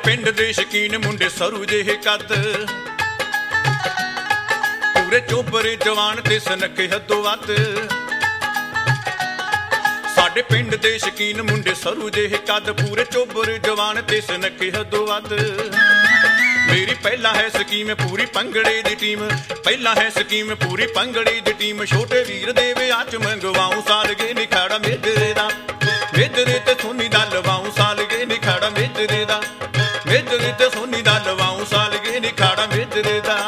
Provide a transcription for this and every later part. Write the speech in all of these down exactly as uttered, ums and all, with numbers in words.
पिंड दे शकीन मुंडे सरू जेहे कद पूरे चोबरे जवान ते सनखे हदों वध साडे पिंड दे शकीन मुंडे सरू जेहे कद पूरे चोबरे जवान ते सनखे हदों वध मेरी पहला है स्कीम पूरी भंगड़े दी टीम पहला है स्कीम पूरी भंगड़े दी टीम छोटे वीर दे विआह च मंगवाऊं सालगे निखाड़ा मेदरे दा मेदरे ते सोनी दा लवाऊं सालगे निखाड़ा मेदरे दा मेदरे ते सोनी दा लवाऊं सालगे निखाड़ा मेदरे दा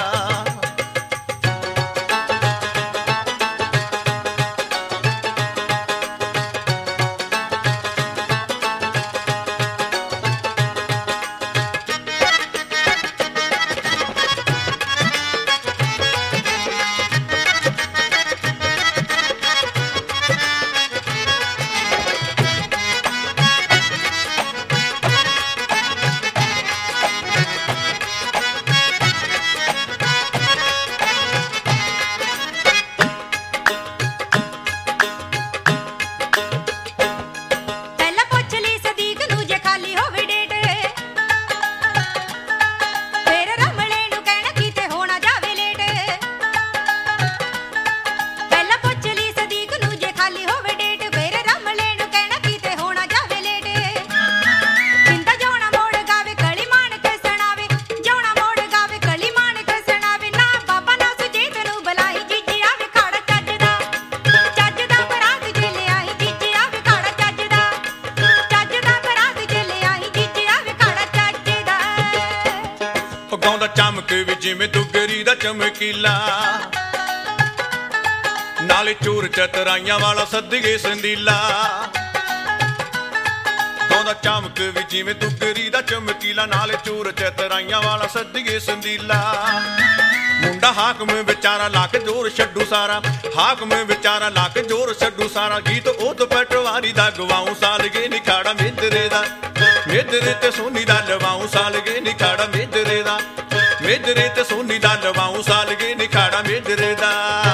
गाउंदा चमक वी जिवें दुगरी दा चमकीला नाले चोर चतराइयां वाला सदगे संदीला गाउंदा चमक वी जिवें दुगरी दा चमकीला नाले चोर चतराइयां वाला सदगे संदीला मुंडा हाकम बेचारा लाख जोर छड्डू सारा हाकम बेचारा लाख जोर छड्डू सारा गीत ओत पटवारी दा गवाऊं सालगे निखाड़ा मेदरे दा मेदरे ते सोनी दा लवाऊं सालगे निखाड़ा मेदरे दा मेदरे ते सोनी दा लवाऊं सालगे निखाड़ा मेदरे दा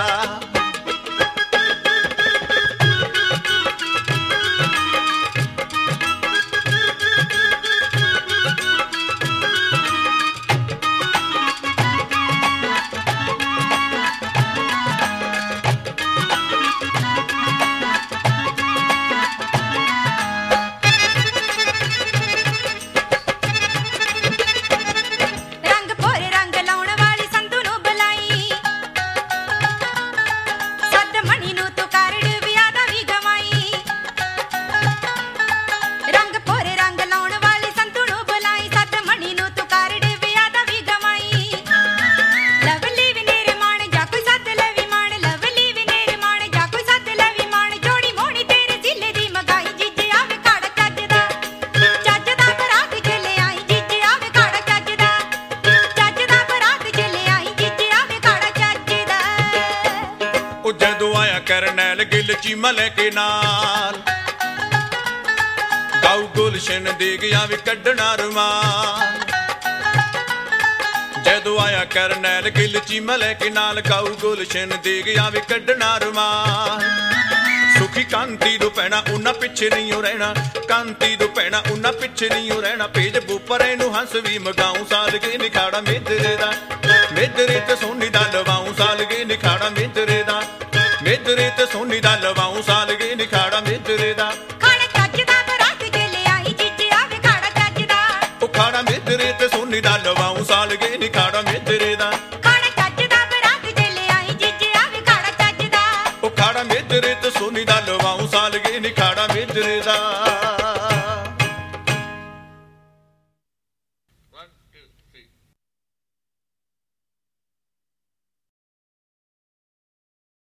करनैल गिल चीमा लेके नाल गाऊ गुलशन दे गया भी कड्डना रुमाल जदों आया करनैल गिल चीमा लेके नाल गाऊ गुलशन दे गया भी कड्डना रुमाल सुखी कांती दो पैना उन्ना पिछे नहीं रहना कांती दो पैना उन्ना पिछे नहीं रहना पेज बोपरे नू हंस भी मगाऊं सालगे निखाड़ा मेदरे दा मेदरे ते सोनी दा लवाऊं सालगे निखाड़ा मेदरे दा मेदरे ते सोनी दा लवाऊं सालगे निखाड़ा मेदरे दा खाड़ा चज दा बरात जे ले आई जिज्जिया वे खाड़ा चज दा ओ खाड़ा मेदरे ते सोनी दा लवाऊं सालगे निखाड़ा मेदरे दा खाड़ा चज दा बरात जे ले आई जिज्जिया वे खाड़ा चज दा ओ खाड़ा मेदरे ते सोनी दा लवाऊं सालगे निखाड़ा मेदरे दा।